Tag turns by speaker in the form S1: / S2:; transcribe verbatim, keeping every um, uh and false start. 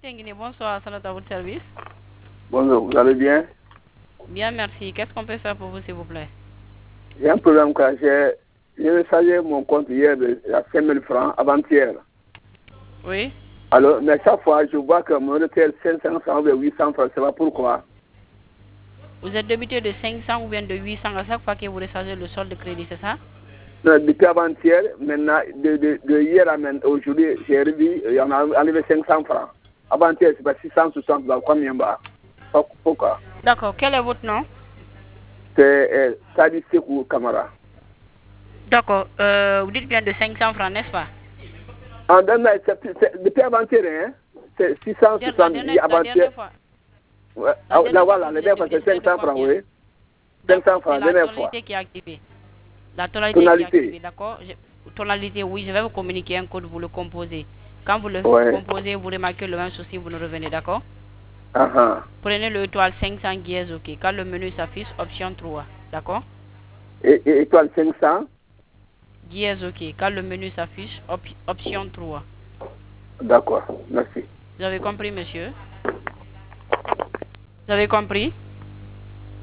S1: Tenguini, bonsoir, salut à votre service.
S2: Bonjour, vous allez bien?
S1: Bien, merci. Qu'est-ce qu'on peut faire pour vous, s'il vous plaît?
S2: Il y a un problème quand j'ai chargé mon compte hier à cinq mille francs avant-hier.
S1: Oui.
S2: Alors, mais chaque fois, je vois que mon retail cinq cents francs ou huit cents francs, c'est pas pourquoi.
S1: Vous êtes débuté de cinq cents ou bien de huit cents à chaque fois que vous rechargez le solde de crédit, c'est ça?
S2: Non, depuis avant-hier, maintenant, de, de, de hier à aujourd'hui, j'ai revu, il y en a enlevé cinq cents francs. Avant-hier, c'est pas six cent soixante, combien bas? Pourquoi?
S1: D'accord, quel est votre nom?
S2: C'est euh, Sadi Sekou Kamara.
S1: D'accord, euh, vous dites bien de cinq cents francs, n'est-ce pas?
S2: En dernier, depuis avant-hier, hein, c'est six cent soixante avant-hier. Ouais,
S1: La
S2: là,
S1: dernière
S2: voilà,
S1: fois
S2: la
S1: que vous êtes
S2: dernière fois,
S1: débité,
S2: c'est cinq cents francs, oui. cinq cents francs, la dernière fois.
S1: tonalité qui est activée. La tonalité,
S2: tonalité.
S1: qui est activée, d'accord? Tonalité, oui, je vais vous communiquer un code, vous le composez. Quand vous le
S2: ouais.
S1: composez, vous remarquez le même souci, vous nous revenez, d'accord?
S2: Uh -huh.
S1: Prenez le étoile cinq cents guises, ok. Quand le menu s'affiche, option trois, d'accord?
S2: Et, et étoile cinq cents
S1: Guises, ok. Quand le menu s'affiche, op option trois.
S2: D'accord, merci.
S1: Vous avez compris, monsieur? Vous avez compris?